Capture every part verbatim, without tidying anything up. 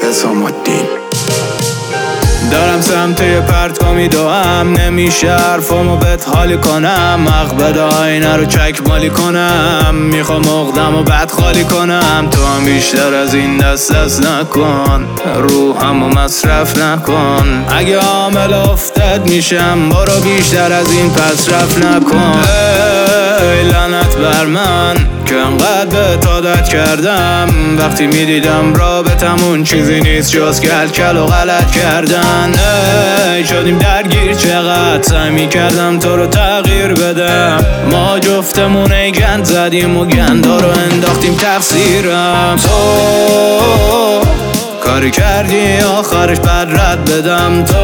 حسام الدین. دارم سمت یه پرتگاه میدوام، نمیشه حرفامو بهت حالی کنم. مقبد آینه رو چک مالی کنم، میخوام اقدم و بعد خالی کنم. تو هم بیشتر از این دست دست نکن، روحمو مصرف نکن. اگه عامل افتاد میشم برو بیشتر از این پس رفت نکن. ای لعنت بر من که انقدر بهت عادت کردم، وقتی میدیدم رابطمون چیزی نیست جز کل کل و غلط کردن. ای شدیم درگیر، چقدر سعی میکردم تو رو تغییر بدم. ما جفتمون ای گند زدیم و گندا رو انداختیم تقصیرم. تو کاری کردی آخرش بعد رد بدم. تو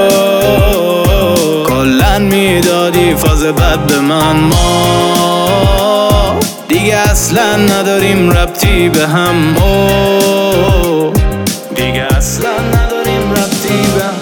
کلن میدادی فاز بد به من. ما دیگه اصلا نداریم ربطی به هم. او دیگه اصلا نداریم ربطی به هم.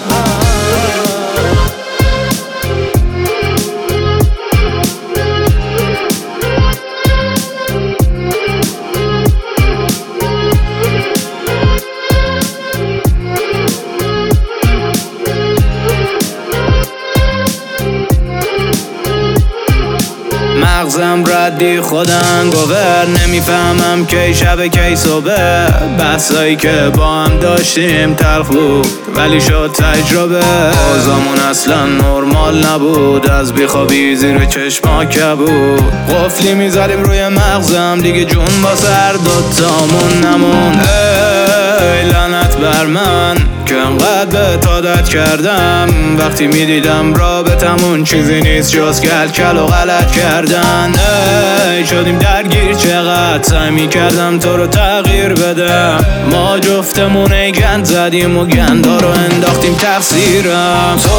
مغزم ردی خودم گوور، نمیفهمم کی شب کی صبح. بحثایی که با هم داشتیم تلخ بود ولی شد تجربه. آزامون اصلا نرمال نبود، از بیخوابی زیر چشما کبود. قفلی میزدیم روی مغزم، دیگه جون با سر دوتامون نمون. ای لعنت بر من که انقدر بهت عادت کردم، وقتی میدیدم رابطمون چیزی نیست جز کل کل و غلط کردن. ای شدیم درگیر، چقدر سعی میکردم تو رو تغییر بدم. ما جفتمون ای گند زدیم و گندا رو انداختیم تقصیرم. تو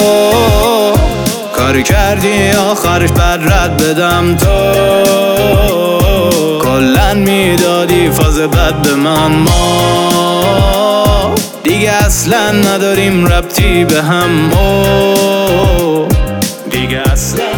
کاری کردی آخرش بعد رد بدم. تو کلن میدادی فاز بد به من. ما دیگه اصلا نداریم ربطی به هم. او دیگه اصلا